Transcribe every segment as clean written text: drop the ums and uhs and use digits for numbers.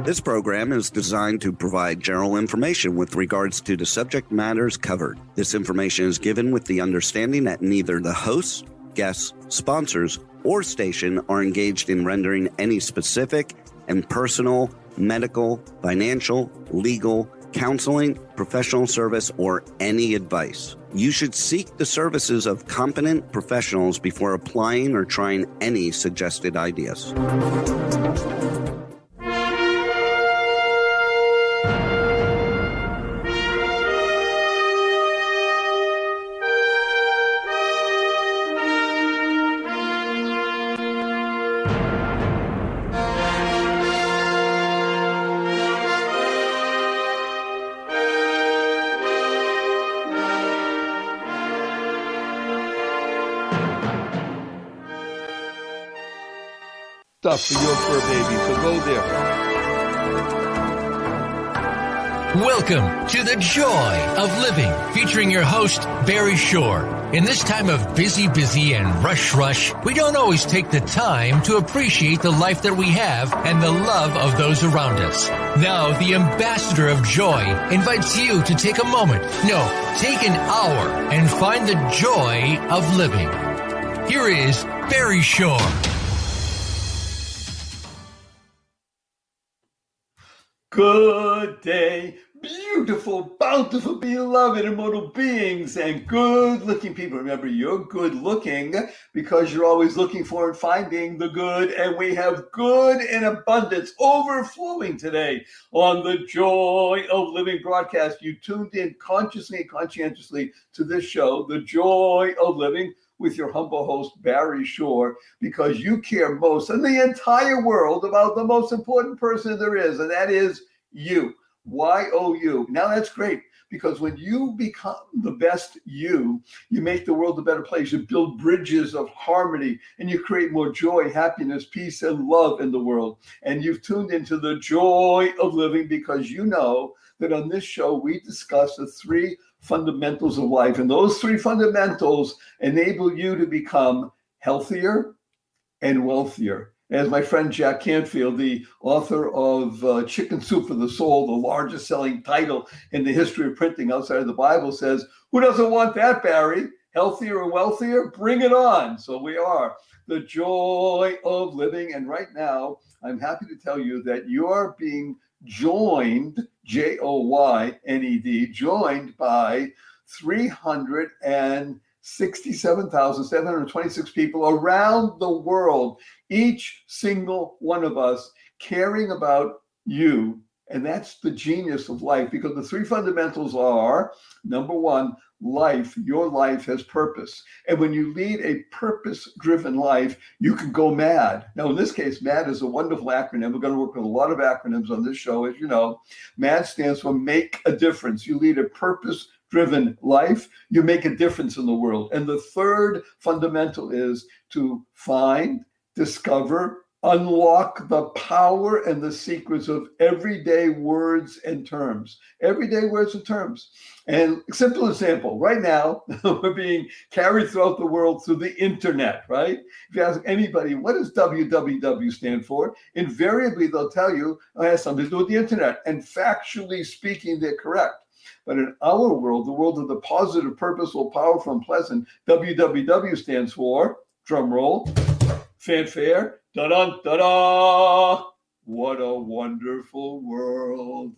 This program is designed to provide general information with regards to the subject matters covered. This information is given with the understanding that neither the hosts, guests, sponsors, or station are engaged in rendering any specific and personal, medical, financial, legal, counseling, professional service, or any advice. You should seek the services of competent professionals before applying or trying any suggested ideas. Stuff for your fur baby, so go there. Welcome to The Joy of Living, featuring your host, Barry Shore. In this time of busy, and rush, we don't always take the time to appreciate the life that we have and the love of those around us. Now, the ambassador of joy invites you to take a moment, take an hour, and find the joy of living. Here is Barry Shore. Good day, beautiful, bountiful, beloved, immortal beings, and good-looking people. Remember, you're good-looking because you're always looking for and finding the good, and we have good in abundance overflowing today on the Joy of Living broadcast. You tuned in consciously and conscientiously to this show, The Joy of Living, with your humble host, Barry Shore, because you care most in the entire world about the most important person there is, and that is you. Y-O-U. Now that's great, because when you become the best you make the world a better place. You build bridges of harmony, and you create more joy, happiness, peace, and love in the world. And you've tuned into the Joy of Living because you know that on this show we discuss the three fundamentals of life. And those three fundamentals enable you to become healthier and wealthier. As my friend Jack Canfield, the author of Chicken Soup for the Soul, the largest selling title in the history of printing outside of the Bible, says, who doesn't want that, Barry? Healthier and wealthier? Bring it on. So we are the Joy of Living. And right now, I'm happy to tell you that you are being joined, Joyned, joined by 367,726 people around the world, each single one of us caring about you. And that's the genius of life, because the three fundamentals are, number one, life. Your life has purpose. And when you lead a purpose-driven life, you can go mad. Now, in this case, MAD is a wonderful acronym. We're going to work with a lot of acronyms on this show. As you know, MAD stands for Make a Difference. You lead a purpose-driven life, you make a difference in the world. And the third fundamental is to find, discover, unlock the power and the secrets of everyday words and terms. Everyday words and terms. And a simple example, right now, we're being carried throughout the world through the internet, right? If you ask anybody, what does www stand for? Invariably, they'll tell you, it has something to do with the internet. And factually speaking, they're correct. But in our world, the world of the positive, purposeful, powerful, and pleasant, www stands for, drum roll, fanfare, da-dun, da-da. What a wonderful world.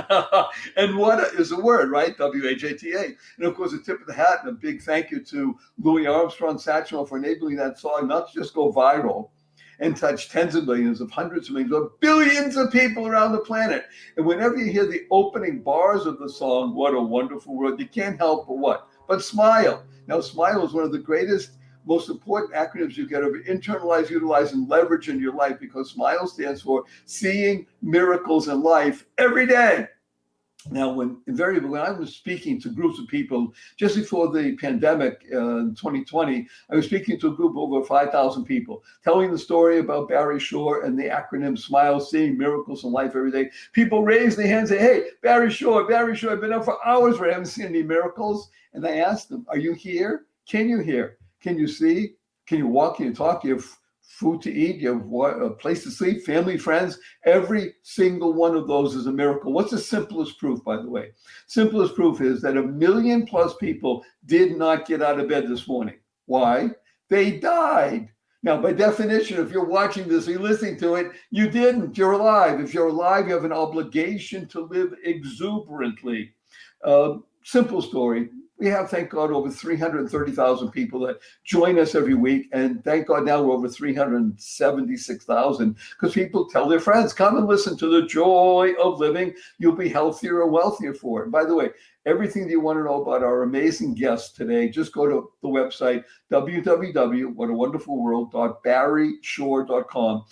And what is a word, right? W-H-A-T-A. And of course, a tip of the hat and a big thank you to Louis Armstrong Satchel for enabling that song not to just go viral and touch tens of millions of hundreds of millions of billions of people around the planet. And whenever you hear the opening bars of the song, What a Wonderful World, you can't help but what? But smile. Now, smile is one of the greatest, most important acronyms you get over internalize, utilize, and leverage in your life, because SMILE stands for seeing miracles in life every day. Now, when I was speaking to groups of people just before the pandemic in 2020, I was speaking to a group of over 5,000 people, telling the story about Barry Shore and the acronym SMILE, seeing miracles in life every day. People raised their hands and say, hey, Barry Shore, I've been up for hours where I haven't seen any miracles. And I asked them, are you here? Can you hear? Can you see? Can you walk? Can you talk? You have food to eat, you have a place to sleep, family, friends. Every single one of those is a miracle. What's the simplest proof, by the way? Simplest proof is that 1 million plus people did not get out of bed this morning. Why? They died. Now, by definition, if you're watching this, you're listening to it, you didn't. You're alive. If you're alive, you have an obligation to live exuberantly. Simple story. We have, thank God, over 330,000 people that join us every week. And thank God now we're over 376,000 because people tell their friends, come and listen to the joy of living. You'll be healthier and wealthier for it. By the way, everything that you want to know about our amazing guests today, just go to the website, www.whatawonderfulworld.barryshore.com,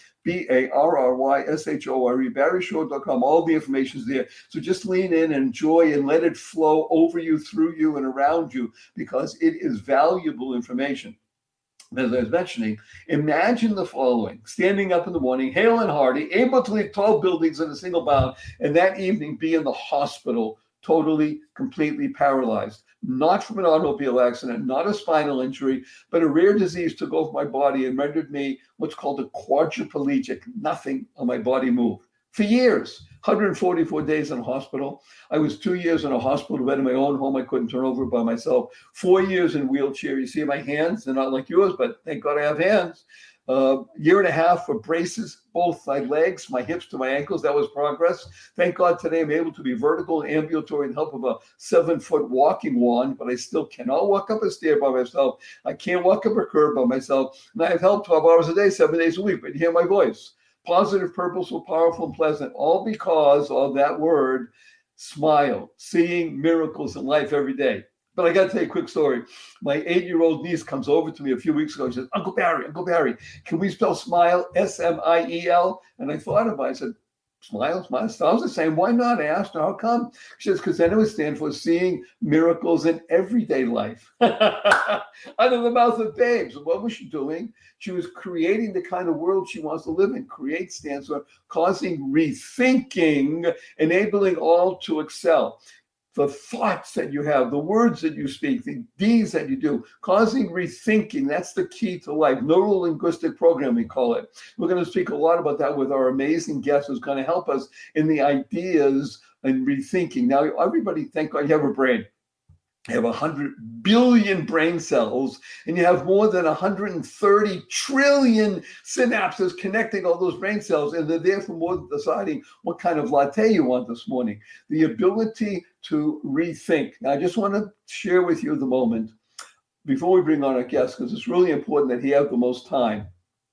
BARRYSHORE, barryshore.com. All the information is there. So just lean in and enjoy and let it flow over you, through you, and around you because it is valuable information. As I was mentioning, imagine the following: standing up in the morning, hale and hearty, able to leave tall buildings in a single bound, and that evening be in the hospital, totally, completely paralyzed. Not from an automobile accident, not a spinal injury, but a rare disease took over my body and rendered me what's called a quadriplegic. Nothing on my body moved. For years, 144 days in a hospital. I was 2 years in a hospital bed in my own home. I couldn't turn over by myself. 4 years in wheelchair. You see my hands, they're not like yours, but thank God I have hands. Year and a half for braces, both my legs, my hips to my ankles. That was progress. Thank God today I'm able to be vertical and ambulatory with the help of a 7-foot walking wand, but I still cannot walk up a stair by myself. I can't walk up a curb by myself. And I have help 12 hours a day, 7 days a week, but you hear my voice. Positive, purposeful, powerful, and pleasant, all because of that word, smile, seeing miracles in life every day. But I got to tell you a quick story. My 8-year-old niece comes over to me a few weeks ago. She says, Uncle Barry, can we spell smile, S-M-I-E-L? And I thought about it. I said, smile. So I was the same. Why not? I asked her, how come? She says, because then it would stand for seeing miracles in everyday life. Out of the mouth of babes. What was she doing? She was creating the kind of world she wants to live in. Create stands for causing rethinking, enabling all to excel. The thoughts that you have, the words that you speak, the deeds that you do, causing rethinking, that's the key to life. Neuro-linguistic programming, we call it. We're going to speak a lot about that with our amazing guest who's going to help us in the ideas and rethinking. Now, everybody, thank God you have a brain. You have 100 billion brain cells, and you have more than 130 trillion synapses connecting all those brain cells, and they're there for more than deciding what kind of latte you want this morning. The ability to rethink. Now, I just want to share with you the moment before we bring on our guest, because it's really important that he have the most time,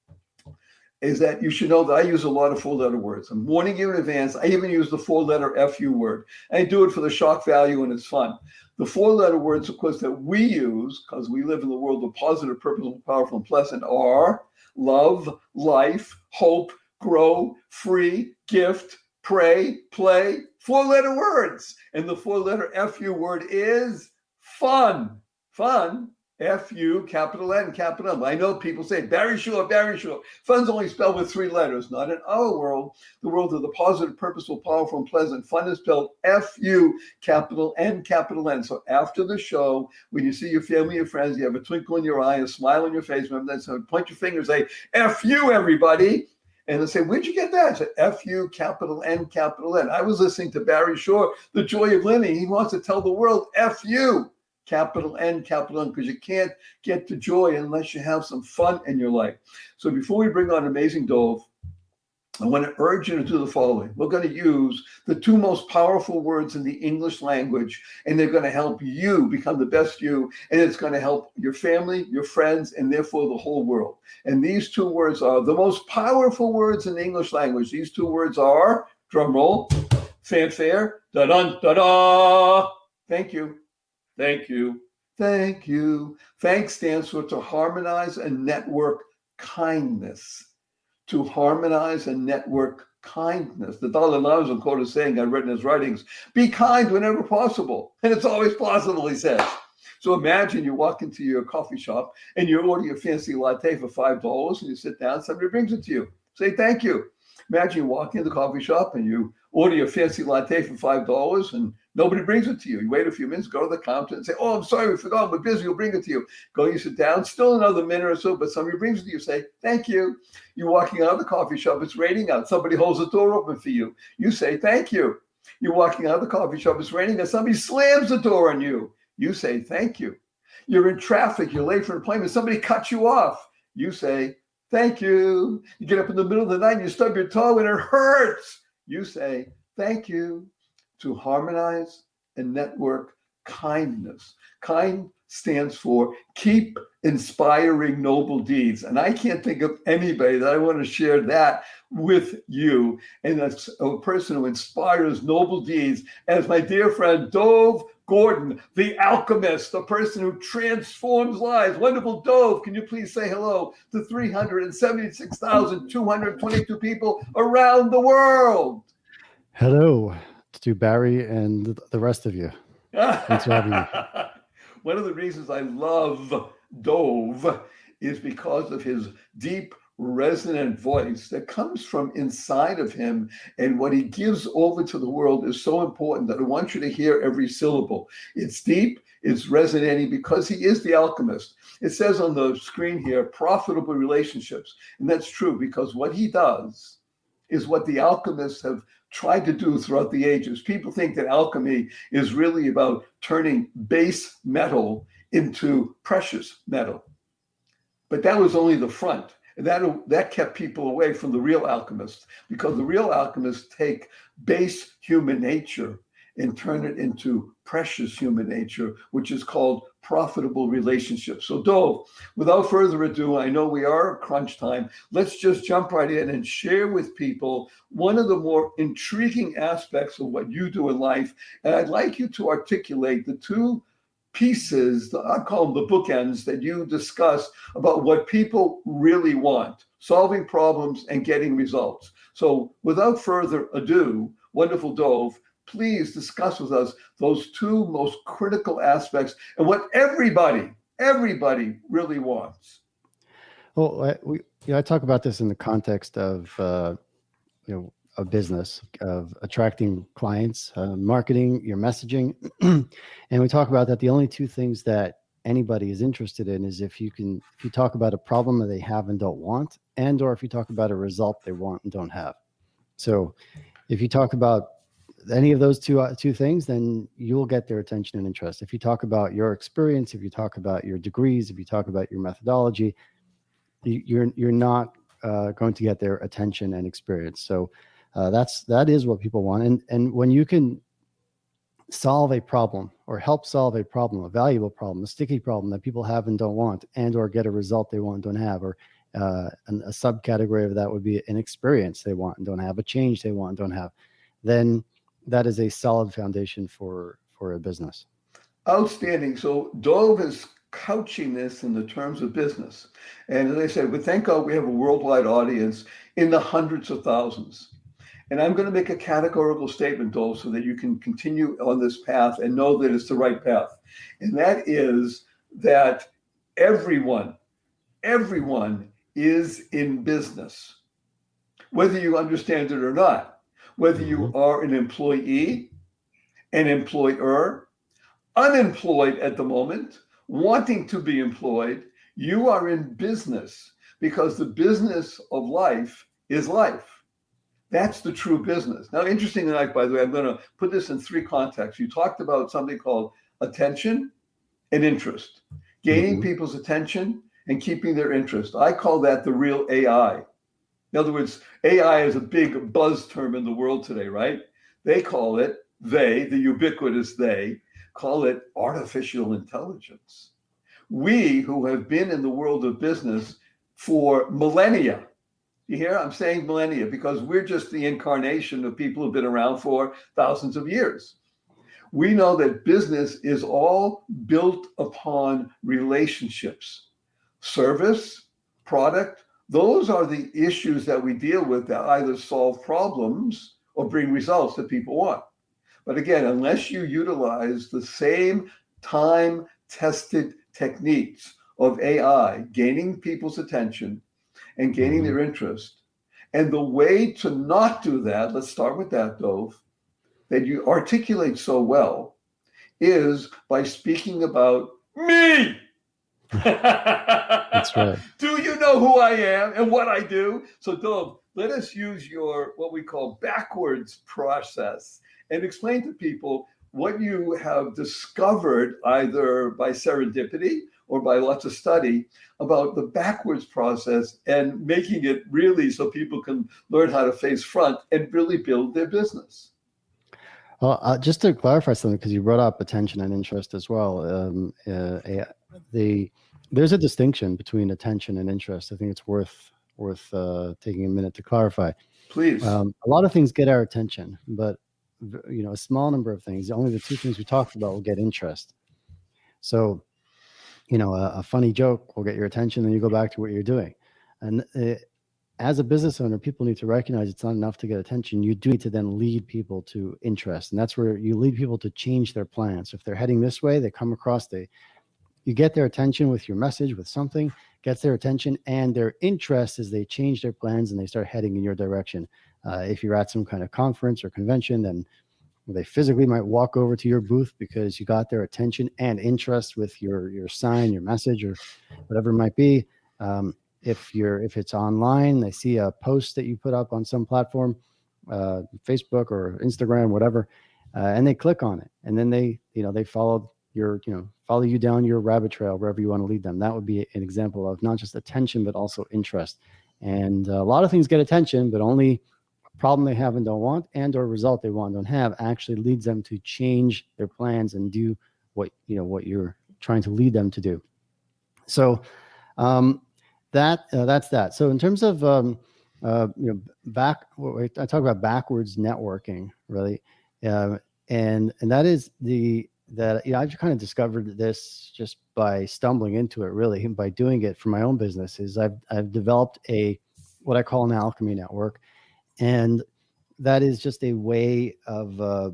is that you should know that I use a lot of 4-letter words. I'm warning you in advance. I even use the 4-letter FU word. I do it for the shock value, and it's fun. The 4-letter words, of course, that we use, because we live in the world of positive, purposeful, powerful, and pleasant, are love, life, hope, grow, free, gift, pray, play. 4-letter words. And the 4-letter FU word is fun. Fun. F-U, capital N, capital M. I know people say, Barry Shore. Fun's only spelled with 3 letters. Not in our world. The world of the positive, purposeful, powerful, and pleasant. Fun is spelled F-U, capital N, capital N. So after the show, when you see your family, your friends, you have a twinkle in your eye, a smile on your face. Remember that? So point your finger and say, F-U, everybody. And they say, where'd you get that? I said, F-U, capital N, capital N. I was listening to Barry Shore, The Joy of Living. He wants to tell the world, F-U. Capital N, because you can't get to joy unless you have some fun in your life. So before we bring on Amazing Dove, I want to urge you to do the following. We're going to use the 2 most powerful words in the English language, and they're going to help you become the best you, and it's going to help your family, your friends, and therefore the whole world. And these 2 words are the most powerful words in the English language. These 2 words are, drum roll, fanfare, da-dun, da-da. Thank you. Thank you. Thank you. Thanks stands for to harmonize and network kindness. To harmonize and network kindness. The Dalai Lama is quoted saying, I read in his writings, be kind whenever possible. And it's always possible, he says. So imagine you walk into your coffee shop and you order your fancy latte for $5 and you sit down, somebody brings it to you. Say thank you. Imagine you walk into the coffee shop and you order your fancy latte for $5 and nobody brings it to you. You wait a few minutes, go to the counter and say, oh, I'm sorry, we forgot, we're busy, we'll bring it to you. Go, you sit down, still another minute or so, but somebody brings it to you, say, thank you. You're walking out of the coffee shop, it's raining out, somebody holds the door open for you. You say, thank you. You're walking out of the coffee shop, it's raining, and somebody slams the door on you. You say, thank you. You're in traffic, you're late for an appointment, somebody cuts you off. You say, thank you. You get up in the middle of the night and you stub your toe and it hurts. You say, thank you. To harmonize and network kindness. Kind stands for keep inspiring noble deeds. And I can't think of anybody that I want to share that with you. And that's a person who inspires noble deeds as my dear friend Dov Gordon, the alchemist, the person who transforms lives. Wonderful Dov, can you please say hello to 376,222 people around the world? Hello to Barry and the rest of you. Thanks for having me. One of the reasons I love Dov is because of his deep, resonant voice that comes from inside of him, and what he gives over to the world is so important that I want you to hear every syllable. It's deep, it's resonating because he is the alchemist. It says on the screen here, profitable relationships. And that's true because what he does is what the alchemists have tried to do throughout the ages. People think that alchemy is really about turning base metal into precious metal. But that was only the front. And that kept people away from the real alchemists, because the real alchemists take base human nature and turn it into precious human nature, which is called profitable relationships. So Dov, without further ado, I know we are at crunch time. Let's just jump right in and share with people one of the more intriguing aspects of what you do in life. And I'd like you to articulate the two pieces, I call them the bookends, that you discuss about what people really want, solving problems and getting results. So without further ado, wonderful Dov, please discuss with us those two most critical aspects and what everybody really wants. Well, I talk about this in the context of, a business, of attracting clients, marketing, your messaging. And we talk about that the only two things that anybody is interested in is if you talk about a problem that they have and don't want, and or if you talk about a result they want and don't have. So if you talk about any of those two things, then you'll get their attention and interest. If you talk about your experience, if you talk about your degrees, if you talk about your methodology, you're not going to get their attention and experience. So that is what people want. And when you can solve a problem or help solve a problem, a valuable problem, a sticky problem that people have and don't want, and or get a result they want and don't have, or a subcategory of that would be an experience they want and don't have, a change they want and don't have, then that is a solid foundation for a business. Outstanding. So Dov is couching this in the terms of business. And as I said, thank God we have a worldwide audience in the hundreds of thousands. And I'm going to make a categorical statement, Dov, so that you can continue on this path and know that it's the right path. And that is that everyone is in business, whether you understand it or not. Whether you are an employee, an employer, unemployed at the moment, wanting to be employed, you are in business, because the business of life is life. That's the true business. Now, interesting enough, by the way, I'm going to put this in three contexts. You talked about something called attention and interest, gaining people's attention and keeping their interest. I call that the real AI. In other words, AI is a big buzz term in the world today, right? They call it, the ubiquitous they, call it artificial intelligence. We who have been in the world of business for millennia, you hear? I'm saying millennia because we're just the incarnation of people who've been around for thousands of years. We know that business is all built upon relationships, service, product. Those are the issues that we deal with that either solve problems or bring results that people want. But again, unless you utilize the same time-tested techniques of AI, gaining people's attention and gaining their interest, And the way to not do that, let's start with that, Dove, that you articulate so well, is by speaking about me. That's right. Do you know who I am and what I do? So, Dove, let us use your what we call backwards process and explain to people what you have discovered either by serendipity or by lots of study about the backwards process and making it really so people can learn how to face front and really build their business. Well, just to clarify something, because you brought up attention and interest as well. There's a distinction between attention and interest. I think it's worth taking a minute to clarify. Please. A lot of things get our attention, but a small number of things, only the two things we talked about, will get interest. So, a funny joke will get your attention, then you go back to what you're doing. And as a business owner, people need to recognize it's not enough to get attention. You do need to then lead people to interest. And that's where you lead people to change their plans. If they're heading this way, they come across, you get their attention with your message, with something, gets their attention, and their interest is they change their plans and they start heading in your direction. If you're at some kind of conference or convention, then they physically might walk over to your booth because you got their attention and interest with your sign, your message, or whatever it might be. If it's online, they see a post that you put up on some platform, Facebook or Instagram, whatever, and they click on it, and then they follow follow you down your rabbit trail wherever you want to lead them. That would be an example of not just attention but also interest. And a lot of things get attention, but only problem they have and don't want, and or result they want and don't have, actually leads them to change their plans and do what you're trying to lead them to do. So that's that. So in terms of I talk about backwards networking, really, and that is I've kind of discovered this just by stumbling into it, really, and by doing it for my own business. Is I've developed what I call an alchemy network. And that is just a way of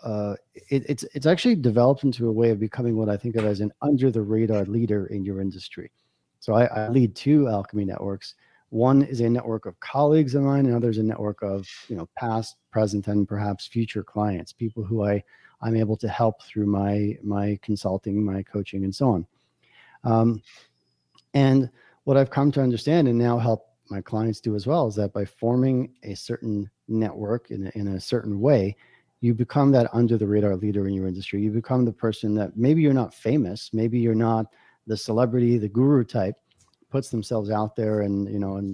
it's actually developed into a way of becoming what I think of as an under the radar leader in your industry. So I lead two alchemy networks. One is a network of colleagues of mine, and another is a network of past, present, and perhaps future clients, people who I'm able to help through my consulting, my coaching, and so on. And what I've come to understand and now help my clients do as well is that by forming a certain network in a certain way, you become that under the radar leader in your industry. You become the person that maybe you're not famous, maybe you're not the celebrity, the guru type, puts themselves out there and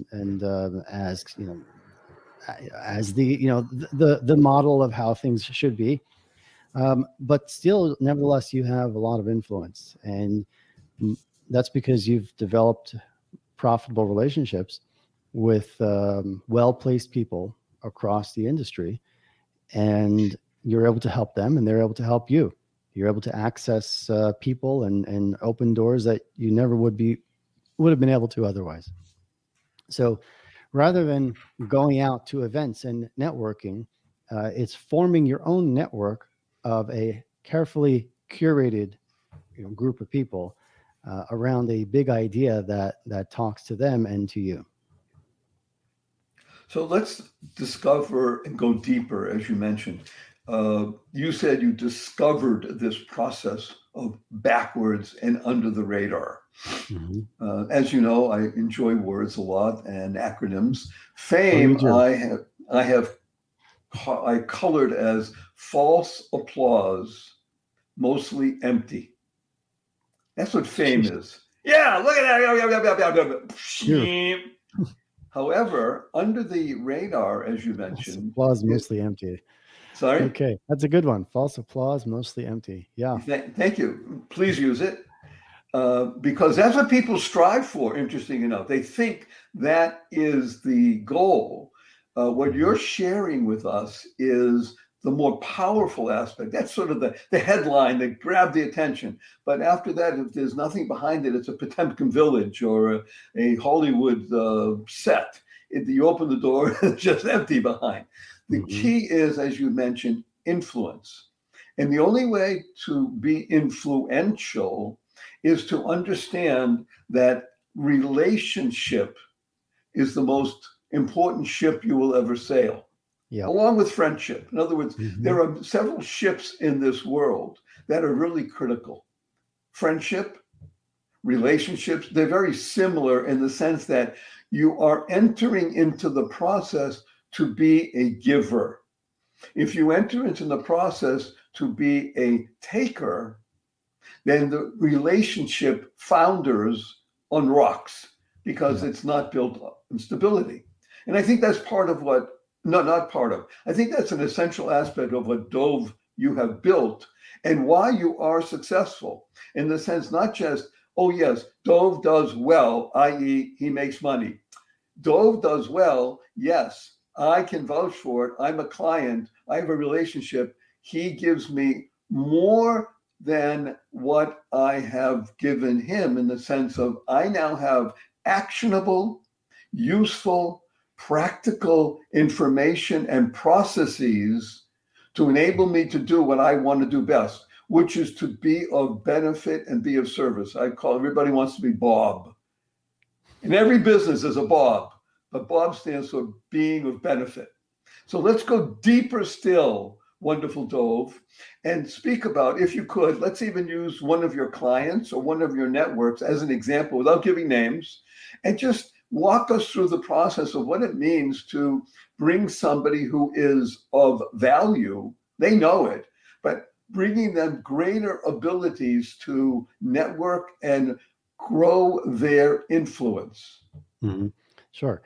as the model of how things should be, but still, nevertheless, you have a lot of influence, and that's because you've developed profitable relationships with well-placed people across the industry, and you're able to help them and they're able to help you. You're able to access people and open doors that you never would have been able to otherwise. So rather than going out to events and networking, it's forming your own network of a carefully curated group of people around a big idea that talks to them and to you. So let's discover and go deeper, as you mentioned. You said you discovered this process of backwards and under the radar. Mm-hmm. As you know, I enjoy words a lot and acronyms. FAME, I colored as false applause, mostly empty. That's what FAME is. Yeah, look at that. Yeah. However, under the radar, as you mentioned, false applause mostly empty. Sorry? Okay, that's a good one. False applause mostly empty. Yeah. Thank you. Please use it. Because that's what people strive for, interesting enough. They think that is the goal. What you're sharing with us is the more powerful aspect. That's sort of the headline that grabbed the attention. But after that, if there's nothing behind it, it's a Potemkin village or a Hollywood set. If you open the door, it's just empty behind. The key is, as you mentioned, influence. And the only way to be influential is to understand that relationship is the most important ship you will ever sail, along with friendship. In other words, there are several ships in this world that are really critical. Friendship, relationships, they're very similar in the sense that you are entering into the process to be a giver. If you enter into the process to be a taker, then the relationship founders on rocks because it's not built on stability. And I think that's part of what, not part of, I think that's an essential aspect of what Dove you have built and why you are successful, in the sense not just, oh yes, Dove does well, i.e. he makes money. Dove does well, yes, I can vouch for it. I'm a client, I have a relationship. He gives me more than what I have given him, in the sense of I now have actionable, useful, practical information and processes to enable me to do what I want to do best, which is to be of benefit and be of service. I call everybody wants to be Bob. In every business is a Bob, but Bob stands for being of benefit. So let's go deeper still, wonderful Dove, and speak about, if you could, let's even use one of your clients or one of your networks as an example without giving names, and just walk us through the process of what it means to bring somebody who is of value, they know it, but bringing them greater abilities to network and grow their influence. Sure.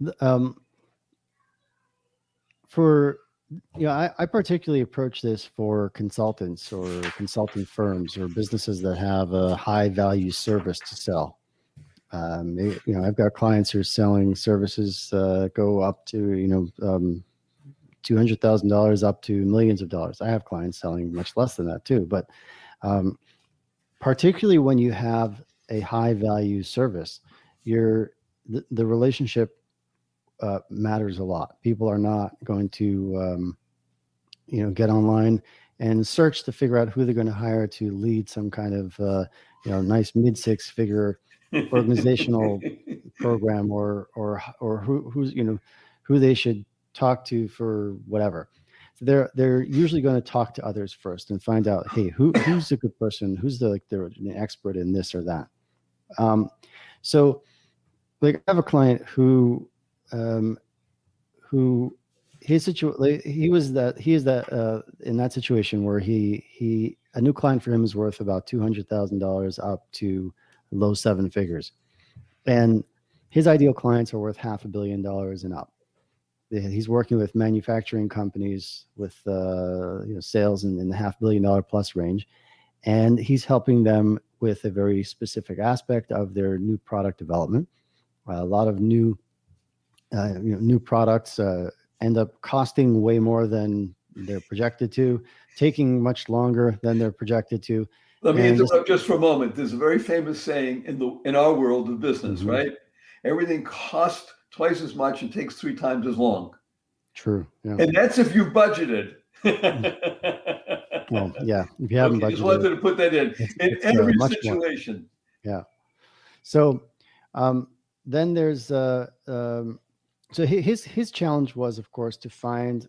I particularly approach this for consultants or consulting firms or businesses that have a high value service to sell. I've got clients who are selling services go up to $200,000 up to millions of dollars. I have clients selling much less than that too. But particularly when you have a high value service, the relationship matters a lot. People are not going to get online and search to figure out who they're going to hire to lead some kind of nice mid-six figure organizational program or who they should talk to for whatever. So they're usually going to talk to others first and find out, hey, who's a good person, who's the expert in this or that. So like I have a client who his situation, he is that in that situation where a new client for him is worth about $200,000 up to low seven figures, and his ideal clients are worth $500 million and up. He's working with manufacturing companies with sales in the $500 million plus range, and he's helping them with a very specific aspect of their new product development. A lot of new products end up costing way more than they're projected to, taking much longer than they're projected to. Let me interrupt just for a moment. There's a very famous saying in our world of business, right? Everything costs twice as much and takes 3 times as long. True. Yeah. And that's if you budgeted. Well, yeah. If you haven't budgeted. Just wanted to put that in every situation. More. Yeah. So then there's so his challenge was, of course, to find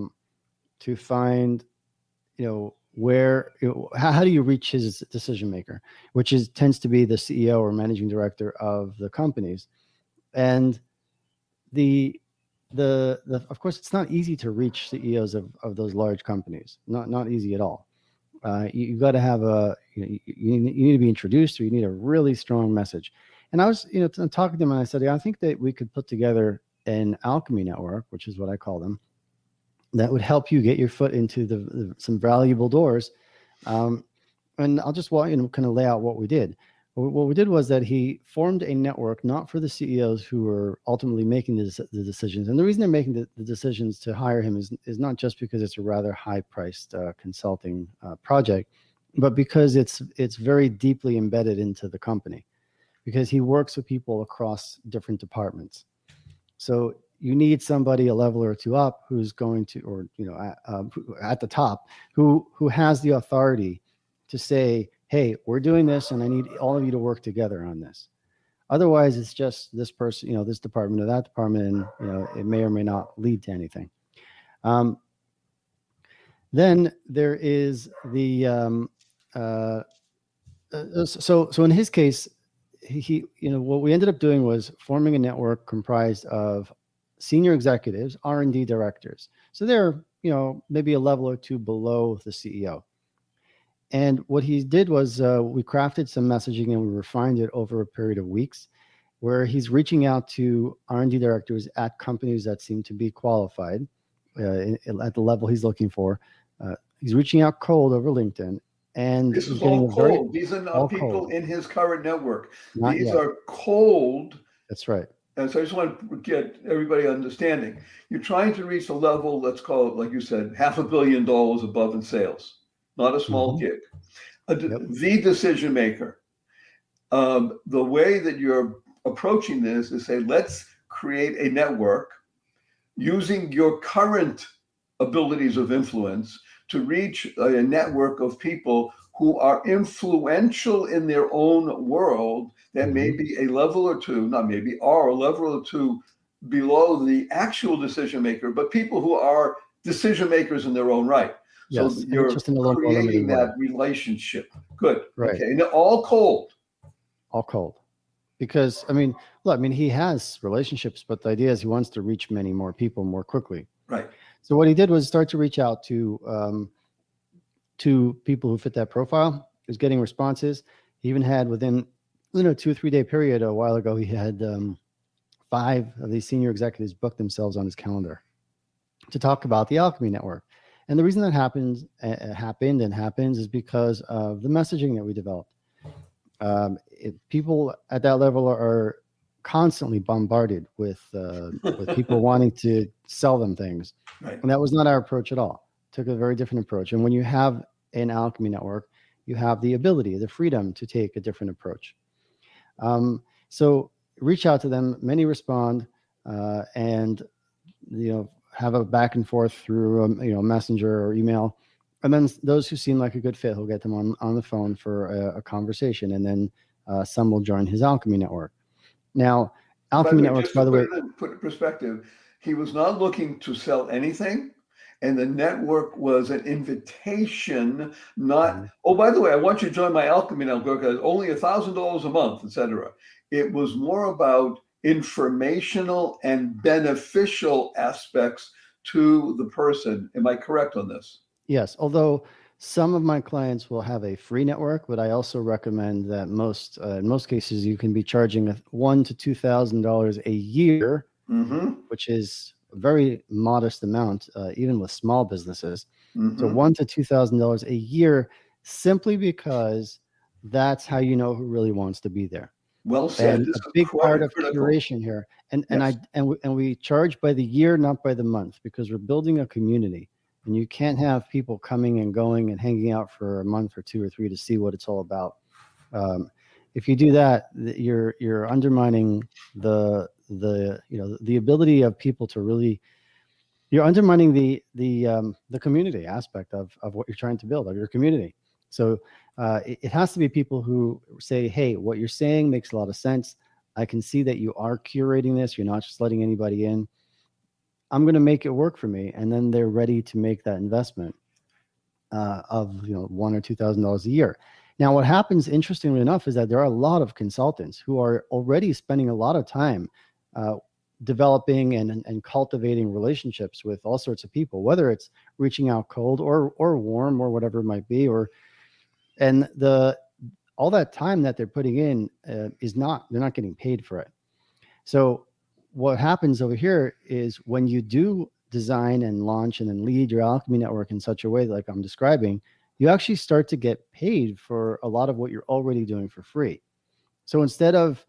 where how do you reach his decision maker, which tends to be the CEO or managing director of the companies, and the of course it's not easy to reach CEOs of those large companies, not easy at all. You got to have you need to be introduced, or you need a really strong message. And I was talking to him, and I said, I think that we could put together an alchemy network, which is what I call them, that would help you get your foot into some valuable doors. And I'll just kind of lay out what we did. What we did was that he formed a network, not for the CEOs who were ultimately making the decisions. And the reason they're making the decisions to hire him is not just because it's a rather high-priced consulting project, but because it's very deeply embedded into the company, because he works with people across different departments. So you need somebody a level or two up who's going to, or at the top, who has the authority to say, hey, we're doing this, and I need all of you to work together on this. Otherwise, it's just this person, this department or that department, and it may or may not lead to anything. Then there is the so in his case, he what we ended up doing was forming a network comprised of senior executives, R&D directors. So they're maybe a level or two below the CEO. And what he did was we crafted some messaging and we refined it over a period of weeks, where he's reaching out to R&D directors at companies that seem to be qualified at the level he's looking for. He's reaching out cold over LinkedIn. And this is all cold. These are not people in his current network. These are cold. That's right. And so I just want to get everybody understanding. You're trying to reach a level, let's call it, like you said, $500 million above in sales. Not a small gig. The decision maker. The way that you're approaching this is say, let's create a network using your current abilities of influence to reach a network of people who are influential in their own world that may be a level or two, not maybe, are a level or two below the actual decision maker, but people who are decision makers in their own right. Yes, so you're just in creating that relationship. Good. Right. Okay. And all cold. All cold. Because, he has relationships, but the idea is he wants to reach many more people more quickly. Right. So what he did was start to reach out to people who fit that profile. He was getting responses. He even had within 2 or 3 day period a while ago, he had 5 of these senior executives book themselves on his calendar to talk about the Alchemy Network. And the reason that happened is because of the messaging that we developed. People at that level are constantly bombarded with people wanting to sell them things. Right. And that was not our approach at all. Took a very different approach. And when you have an Alchemy Network, you have the ability, the freedom to take a different approach. So reach out to them. Many respond, and have a back and forth through messenger or email. And then those who seem like a good fit, he'll get them on the phone for a conversation, and then some will join his Alchemy Network. Now, Alchemy Networks, by the way, put in perspective, he was not looking to sell anything, and the network was an invitation, not, oh, by the way, I want you to join my Alchemy Network, it's only $1,000 a month, etc. It was more about informational and beneficial aspects to the person. Am I correct on this? Yes, although some of my clients will have a free network, but I also recommend that in most cases you can be charging $1,000 to $2,000 a year, which is a very modest amount, even with small businesses. So $1,000 to $2,000 a year, simply because that's how you know who really wants to be there. Well said. And a big part of curation here, and we charge by the year, not by the month, because we're building a community. And you can't have people coming and going and hanging out for a month or 2 or 3 to see what it's all about. If you do that, you're undermining the ability of people to really. You're undermining the community aspect of what you're trying to build, of your community. So it has to be people who say, "Hey, what you're saying makes a lot of sense. I can see that you are curating this. You're not just letting anybody in. I'm going to make it work for me," and then they're ready to make that investment of $1,000 or $2,000 a year. Now, what happens, interestingly enough, is that there are a lot of consultants who are already spending a lot of time developing and cultivating relationships with all sorts of people, whether it's reaching out cold or warm or whatever it might be, and all that time that they're putting in they're not getting paid for it. So what happens over here is when you do design and launch and then lead your Alchemy Network in such a way like I'm describing, you actually start to get paid for a lot of what you're already doing for free. So instead of,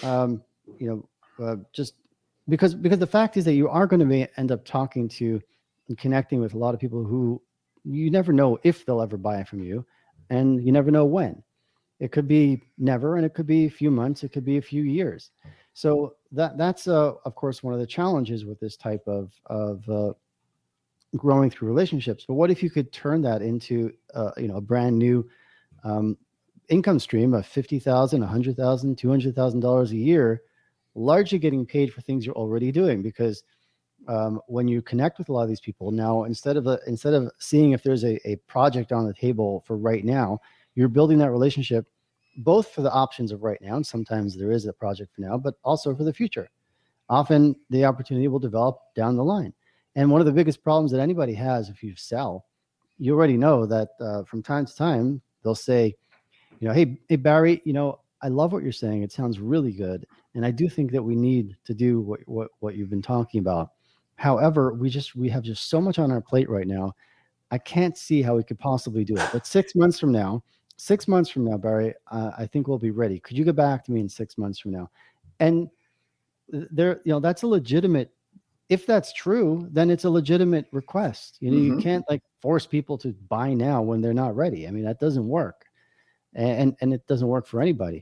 just because the fact is that you are going to end up talking to and connecting with a lot of people who you never know if they'll ever buy from you, and you never know when. It could be never, and it could be a few months, it could be a few years. So that's of course one of the challenges with this type of growing through relationships. But what if you could turn that into a brand new income stream of $50,000, $100,000, $200,000 a year, largely getting paid for things you're already doing. Because when you connect with a lot of these people now, instead of seeing if there's a project on the table for right now, you're building that relationship both for the options of right now, and sometimes there is a project for now, but also for the future. Often the opportunity will develop down the line. And one of the biggest problems that anybody has if you sell, you already know that from time to time, they'll say, hey, Barry, I love what you're saying. It sounds really good. And I do think that we need to do what you've been talking about. However, we have just so much on our plate right now. I can't see how we could possibly do it. But 6 months from now, Barry, I think we'll be ready. Could you get back to me in 6 months from now? And that's a legitimate, if that's true, then it's a legitimate request. You can't force people to buy now when they're not ready. I mean, that doesn't work. And it doesn't work for anybody.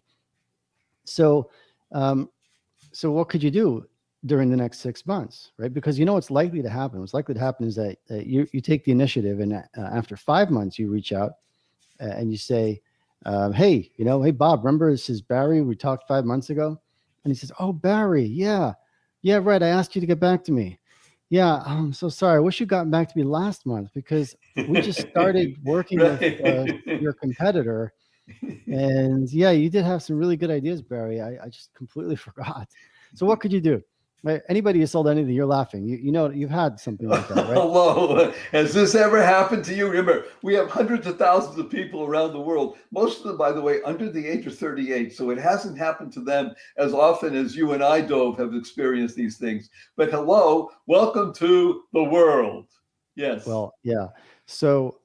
So what could you do during the next 6 months, right? Because what's likely to happen. What's likely to happen is that you take the initiative, and after 5 months, you reach out and you say, hey, Bob, remember this is Barry? We talked 5 months ago. And he says, oh, Barry, yeah, right. I asked you to get back to me. Yeah, I'm so sorry. I wish you'd gotten back to me last month because we just started working with your competitor. And yeah, you did have some really good ideas, Barry. I just completely forgot. So what could you do? Right? Anybody who sold anything, you're laughing. You've had something like that, right? Hello. Has this ever happened to you? Remember, we have hundreds of thousands of people around the world, most of them, by the way, under the age of 38. So it hasn't happened to them as often as you and I, Dove, have experienced these things. But hello, welcome to the world. Yes. Well, yeah. So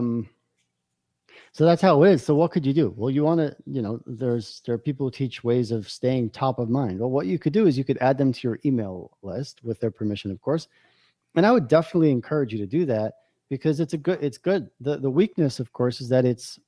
that's how it is. So what could you do? Well, you want to, there are people who teach ways of staying top of mind. Well, what you could do is you could add them to your email list with their permission, of course. And I would definitely encourage you to do that because it's good. The weakness, of course, is that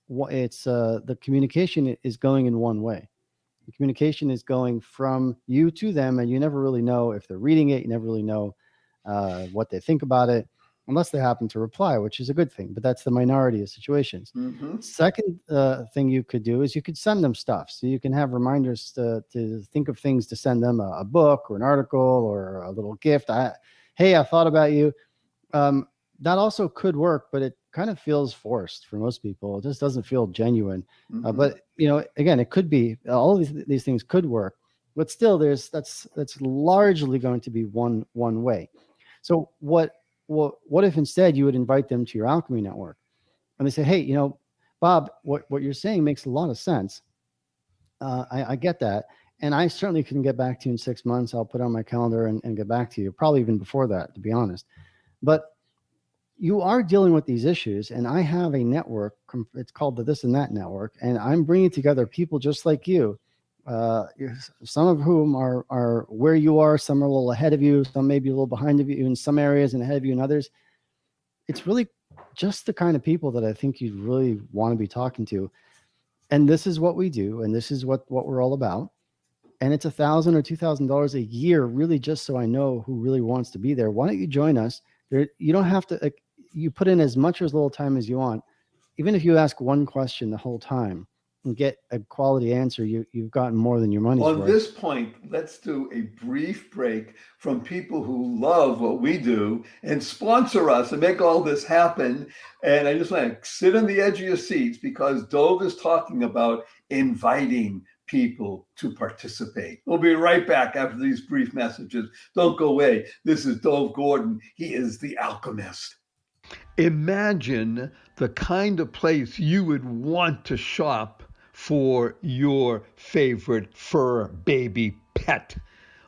the communication is going in one way. The communication is going from you to them, and you never really know if they're reading it. You never really know what they think about it, unless they happen to reply, which is a good thing, but that's the minority of situations. Mm-hmm. Second thing you could do is you could send them stuff. So you can have reminders to think of things to send them, a book or an article or a little gift. Hey, I thought about you. That also could work, but it kind of feels forced for most people. It just doesn't feel genuine. Mm-hmm. But again, it could be, all of these things could work, but still that's largely going to be one way. So what if instead you would invite them to your Alchemy Network and they say, hey, Bob, what you're saying makes a lot of sense. I get that. And I certainly can get back to you in 6 months. I'll put it on my calendar and get back to you, probably even before that, to be honest. But you are dealing with these issues, and I have a network. It's called the This and That Network, and I'm bringing together people just like you, some of whom are where you are, some are a little ahead of you, some maybe a little behind of you in some areas and ahead of you in others. It's really just the kind of people that I think you'd really want to be talking to. And this is what we do, and this is what we're all about. And it's $1,000 or $2,000 a year, really, just so I know who really wants to be there. Why don't you join us? You don't have to, you put in as much or as little time as you want. Even if you ask one question the whole time and get a quality answer, you've gotten more than your money's worth. On this point, let's do a brief break from people who love what we do and sponsor us and make all this happen. And I just want to sit on the edge of your seats because Dove is talking about inviting people to participate. We'll be right back after these brief messages. Don't go away. This is Dove Gordon. He is the alchemist. Imagine the kind of place you would want to shop for your favorite fur baby pet.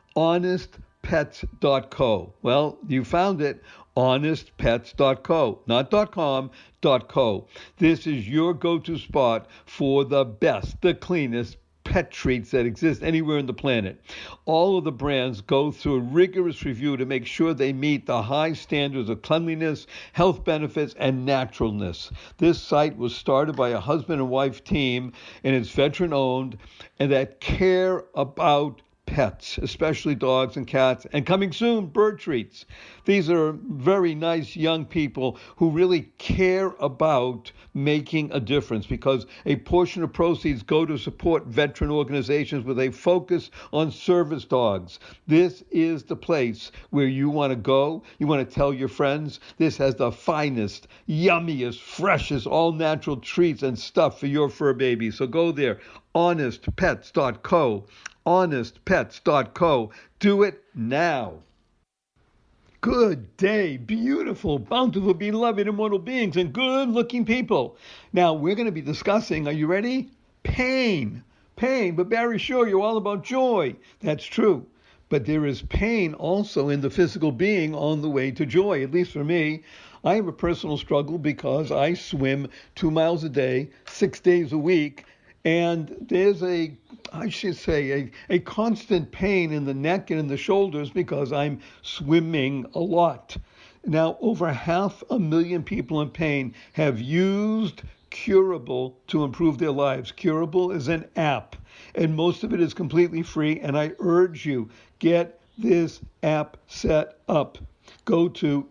HonestPets.co. Well, you found it. HonestPets.co, not .com, .co. This is your go-to spot for the best, the cleanest pet treats that exist anywhere on the planet. All of the brands go through a rigorous review to make sure they meet the high standards of cleanliness, health benefits, and naturalness. This site was started by a husband and wife team, and it's veteran-owned, and that care about pets, especially dogs and cats, and coming soon, bird treats. These are very nice young people who really care about making a difference, because a portion of proceeds go to support veteran organizations with a focus on service dogs. This is the place where you want to go. You want to tell your friends this has the finest, yummiest, freshest, all-natural treats and stuff for your fur baby. So go there, honestpets.co, honestpets.co. Do it now. Good day, beautiful, bountiful, beloved, immortal beings, and good-looking people. Now, we're going to be discussing, are you ready? Pain. Pain, but Barry, sure, you're all about joy. That's true. But there is pain also in the physical being on the way to joy, at least for me. I have a personal struggle because I swim 2 miles a day, 6 days a week, and there's a constant pain in the neck and in the shoulders because I'm swimming a lot. Now, over 500,000 people in pain have used Curable to improve their lives. Curable is an app, and most of it is completely free, and I urge you, get this app set up. Go to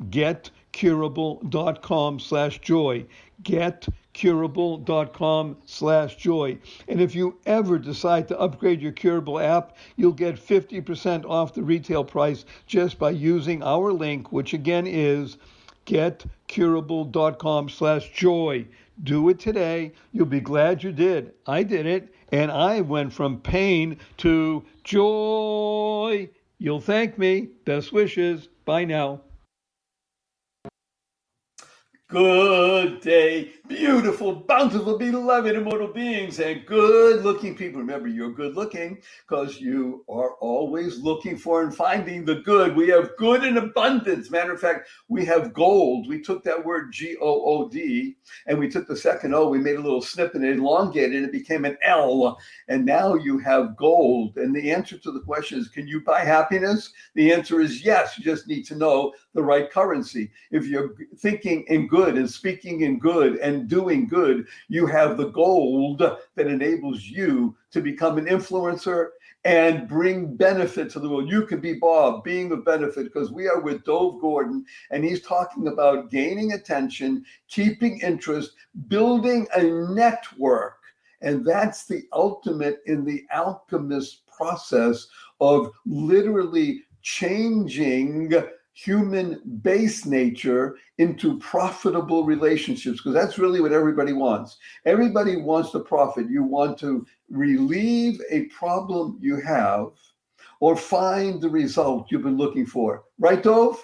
getcurable.com/joy. getcurable.com/joy. And if you ever decide to upgrade your Curable app, you'll get 50% off the retail price just by using our link, which again is getcurable.com/joy. Do it today. You'll be glad you did. I did it, and I went from pain to joy. You'll thank me. Best wishes. Bye now. Good day, beautiful, bountiful, beloved, immortal beings, and good-looking people. Remember, you're good-looking because you are always looking for and finding the good. We have good in abundance. Matter of fact, we have gold. We took that word G-O-O-D, and we took the second O. We made a little snip and elongated, and it became an L. And now you have gold. And the answer to the question is, can you buy happiness? The answer is yes. You just need to know the right currency. If you're thinking in good and speaking in good and doing good, you have the gold that enables you to become an influencer and bring benefit to the world. You can be Bob, being of benefit, because we are with Dove Gordon, and he's talking about gaining attention, keeping interest, building a network. And that's the ultimate in the alchemist process of literally changing human base nature into profitable relationships, because that's really what everybody wants. Everybody wants to profit. You want to relieve a problem you have or find the result you've been looking for. Right, Dove?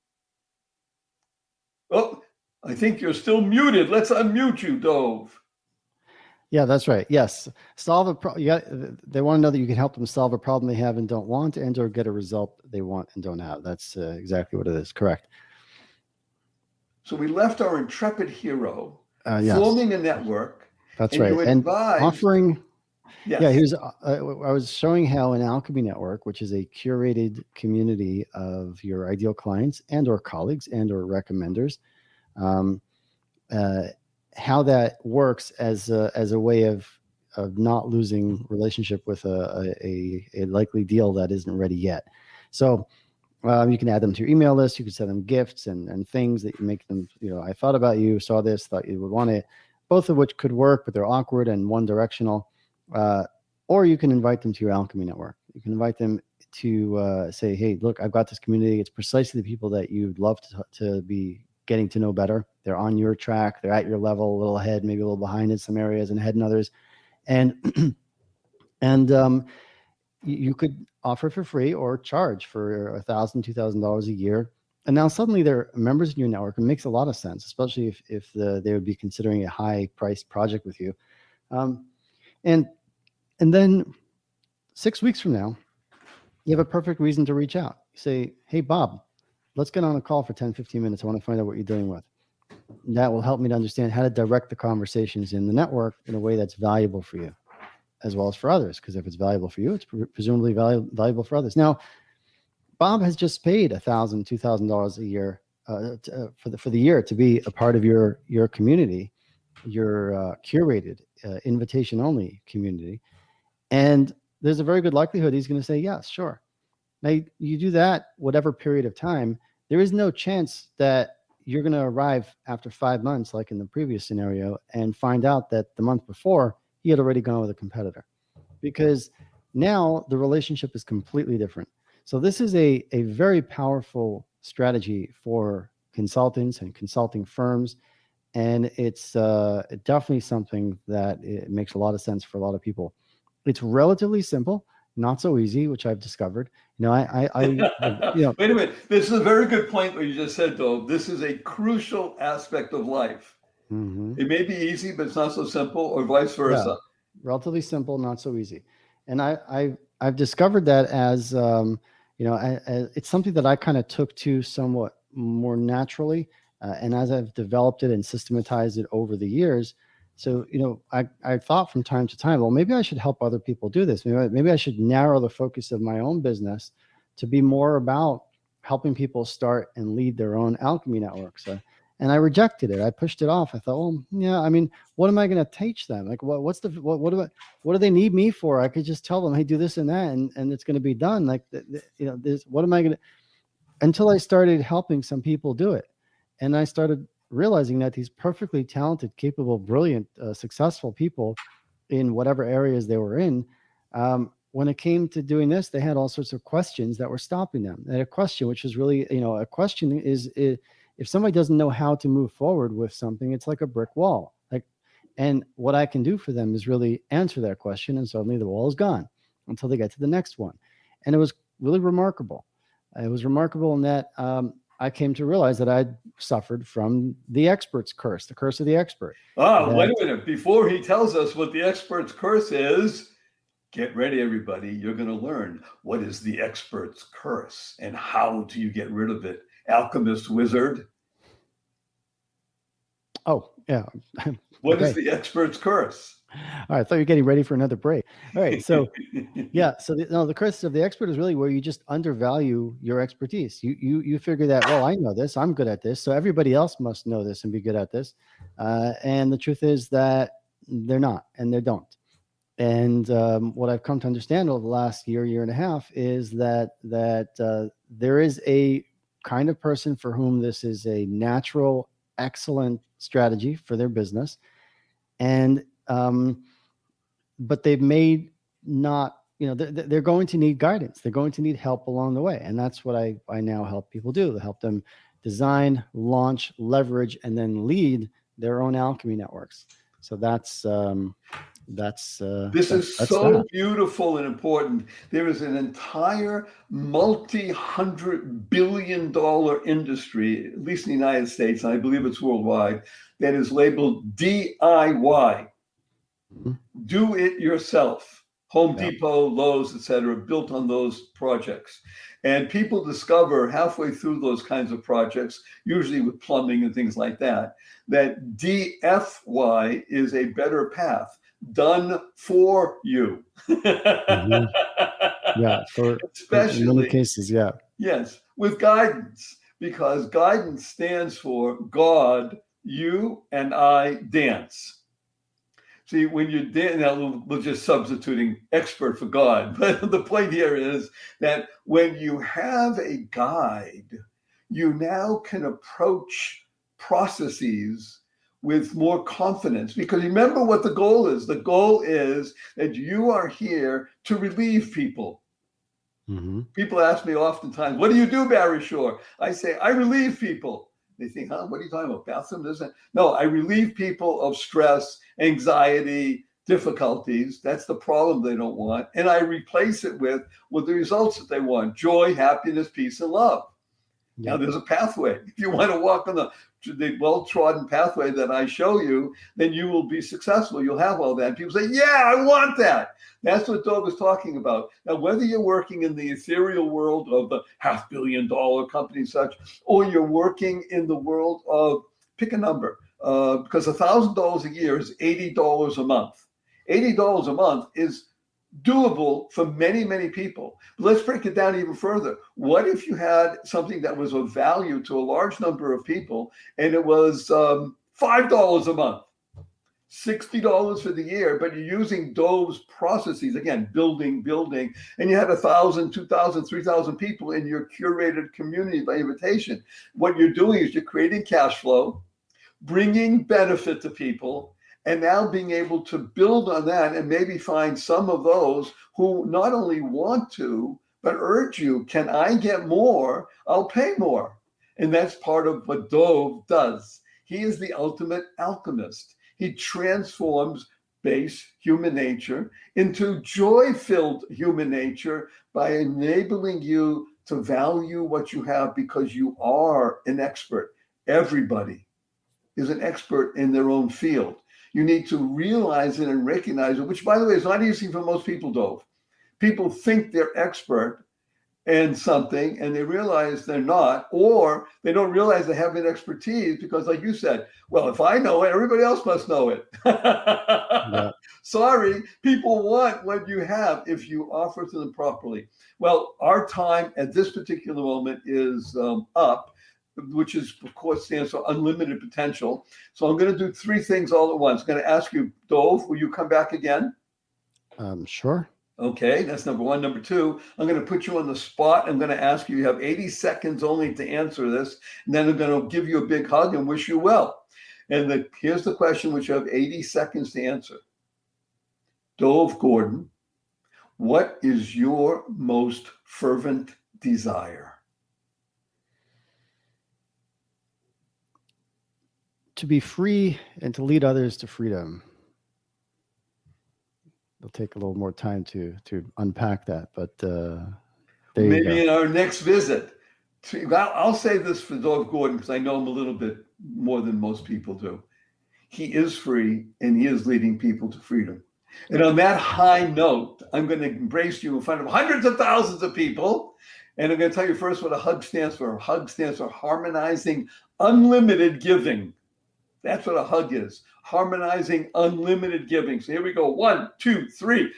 Oh, I think you're still muted. Let's unmute you, Dove. Yeah, that's right. Yes. Solve a problem. They want to know that you can help them solve a problem they have and don't want, and or get a result they want and don't have. That's exactly what it is. Correct. So we left our intrepid hero yes. forming a network. That's right. And offering. Yes. Yeah, here's. I was showing how an Alchemy Network, which is a curated community of your ideal clients and or colleagues and or recommenders, how that works as a way of not losing relationship with a likely deal that isn't ready yet. So you can add them to your email list. You can send them gifts and things that you make them, I thought about you, saw this, thought you would want it, both of which could work, but they're awkward and one directional. Or you can invite them to your Alchemy Network. You can invite them to say, hey, look, I've got this community. It's precisely the people that you'd love to be getting to know better. They're on your track. They're at your level, a little ahead, maybe a little behind in some areas and ahead in others. And you could offer for free or charge for $1,000, $2,000 a year. And now suddenly they're members in your network. It makes a lot of sense, especially if they would be considering a high priced project with you. And then 6 weeks from now, you have a perfect reason to reach out. You say, hey, Bob, let's get on a call for 10, 15 minutes. I want to find out what you're dealing with. That will help me to understand how to direct the conversations in the network in a way that's valuable for you, as well as for others. Because if it's valuable for you, it's presumably valuable for others. Now, Bob has just paid $1,000, $2,000 a year for the year to be a part of your community, your curated invitation-only community. And there's a very good likelihood he's going to say, yes, sure. Now, you do that, whatever period of time, there is no chance that you're going to arrive after 5 months, like in the previous scenario, and find out that the month before he had already gone with a competitor, because now the relationship is completely different. So this is a very powerful strategy for consultants and consulting firms. And it's definitely something that it makes a lot of sense for a lot of people. It's relatively simple, not so easy, which I've discovered. I Wait a minute. This is a very good point what you just said, though. This is a crucial aspect of life. Mm-hmm. It may be easy, but it's not so simple, or vice versa. Yeah, relatively simple, not so easy. And I've discovered that as it's something that I kind of took to somewhat more naturally, and as I've developed it and systematized it over the years. So, I thought from time to time, well, maybe I should help other people do this. Maybe I should narrow the focus of my own business to be more about helping people start and lead their own alchemy networks. And I rejected it. I pushed it off. I thought, well, yeah, I mean, what am I going to teach them? Like, what do they need me for? I could just tell them, hey, do this and that, and it's going to be done. Like, what am I going to, until I started helping some people do it. And I started realizing that these perfectly talented, capable, brilliant, successful people in whatever areas they were in, when it came to doing this, they had all sorts of questions that were stopping them. They had a question, which is really, a question is if somebody doesn't know how to move forward with something, it's like a brick wall. And what I can do for them is really answer that question, and suddenly the wall is gone until they get to the next one. And it was really remarkable. It was remarkable in that I came to realize that I'd suffered from the expert's curse, the curse of the expert. Oh, wait a minute. Before he tells us what the expert's curse is, get ready, everybody. You're going to learn what is the expert's curse and how do you get rid of it. Alchemist wizard. Oh, yeah. What is the expert's curse? All right, I thought you were getting ready for another break. All right, so yeah, so the curse of the expert is really where you just undervalue your expertise. You figure that, well, I know this, I'm good at this, so everybody else must know this and be good at this. And the truth is that they're not, and they don't. And what I've come to understand over the last year and a half is that there is a kind of person for whom this is a natural, excellent strategy for their business. And but they've made not, they're going to need guidance. They're going to need help along the way. And that's what I now help people do, to help them design, launch, leverage, and then lead their own alchemy networks. So that's beautiful and important. There is an entire multi-$100 billion industry, at least in the United States, and I believe it's worldwide, that is labeled DIY. Mm-hmm. Do it yourself. Home Depot, Lowe's, etc., built on those projects. And people discover halfway through those kinds of projects, usually with plumbing and things like that, that DFY is a better path. Done for you. Mm-hmm. Yeah, especially in many cases, yeah. Yes, with guidance, because guidance stands for God, you, and I dance. See, when you dance, now we're just substituting expert for God, but the point here is that when you have a guide, you now can approach processes with more confidence, because remember what the goal is. The goal is that you are here to relieve people. Mm-hmm. People ask me oftentimes, what do you do, Barry Shore? I say, I relieve people. They think, what are you talking about? Bathroom, this and no, I relieve people of stress, anxiety, difficulties. That's the problem they don't want. And I replace it with the results that they want: joy, happiness, peace, and love. Yeah. Now, there's a pathway. If you want to walk on the well-trodden pathway that I show you, then you will be successful. You'll have all that. And people say, yeah, I want that. That's what Dov is talking about. Now, whether you're working in the ethereal world of the $500 million company such, or you're working in the world of, pick a number, because $1,000 a year is $80 a month. $80 a month is doable for many, many people. But let's break it down even further. What if you had something that was of value to a large number of people, and it was $5 a month? $60 for the year, but you're using Dove's processes, again, building, and you have 1,000, 2,000, 3,000 people in your curated community by invitation. What you're doing is you're creating cash flow, bringing benefit to people, and now being able to build on that and maybe find some of those who not only want to, but urge you, can I get more? I'll pay more. And that's part of what Dove does. He is the ultimate alchemist. He transforms base human nature into joy-filled human nature by enabling you to value what you have because you are an expert. Everybody is an expert in their own field. You need to realize it and recognize it, which, by the way, is not easy for most people, Dove. People think they're expert in something and they realize they're not, or they don't realize they have an expertise because, like you said, well, if I know it, everybody else must know it. Yeah. Sorry, people want what you have if you offer to them properly. Well, our time at this particular moment is up, which is, of course, stands for unlimited potential. So I'm going to do three things all at once. I'm going to ask you, Dove, will you come back again? Sure. Okay, that's number one. Number two, I'm going to put you on the spot. I'm going to ask you have 80 seconds only to answer this. And then I'm going to give you a big hug and wish you well. And here's the question, which you have 80 seconds to answer. Dove Gordon, what is your most fervent desire? To be free and to lead others to freedom. It'll take a little more time to unpack that, but maybe in our next visit. I'll say this for Dove Gordon because I know him a little bit more than most people do. He is free and he is leading people to freedom. And on that high note, I'm going to embrace you in front of hundreds of thousands of people. And I'm going to tell you first what a hug stands for. A hug stands for harmonizing unlimited giving. That's what a hug is. Harmonizing unlimited giving. So here we go. 1, 2, 3.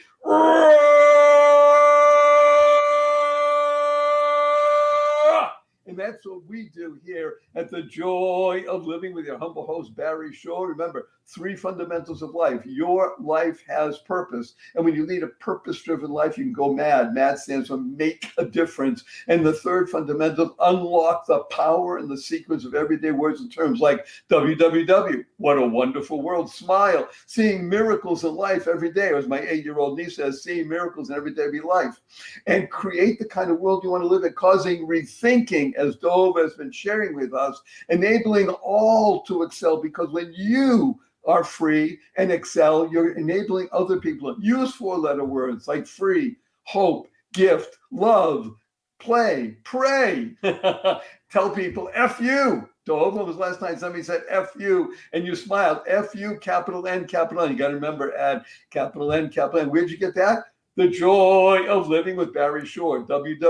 And that's what we do here at The Joy of Living with your humble host, Barry Shore. Remember, 3 fundamentals of life. Your life has purpose. And when you lead a purpose-driven life, you can go mad. MAD stands for make a difference. And the third fundamental, unlock the power and the sequence of everyday words and terms like WWW. What a wonderful world. Smile. Seeing miracles in life every day. As my 8-year-old niece says, seeing miracles in everyday life. And create the kind of world you want to live in, causing rethinking, as Dove has been sharing with us, enabling all to excel, because when you are free and excel, you're enabling other people. Use 4-letter words like free, hope, gift, love, play, pray. Tell people, F you. Dove, when was the last time somebody said F you and you smiled? F you, capital N, capital N. You got to remember, add capital N, capital N. Where'd you get that? The Joy of Living with Barry Shore,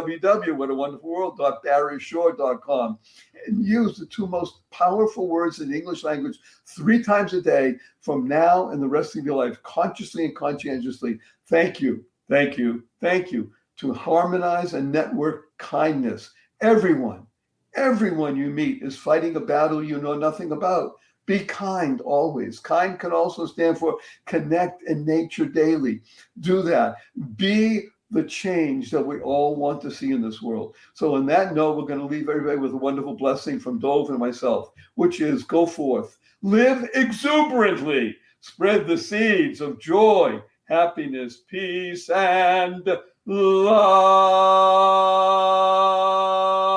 www.whatawonderfulworld.barryshore.com. And use the 2 most powerful words in the English language 3 times a day from now and the rest of your life, consciously and conscientiously. Thank you, thank you, thank you. To harmonize and network kindness. Everyone you meet is fighting a battle you know nothing about. Be kind always. Kind can also stand for connect in nature daily. Do that. Be the change that we all want to see in this world. So on that note, we're going to leave everybody with a wonderful blessing from Dove and myself, which is go forth, live exuberantly, spread the seeds of joy, happiness, peace, and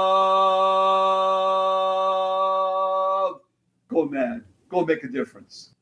love. Go mad. Go make a difference.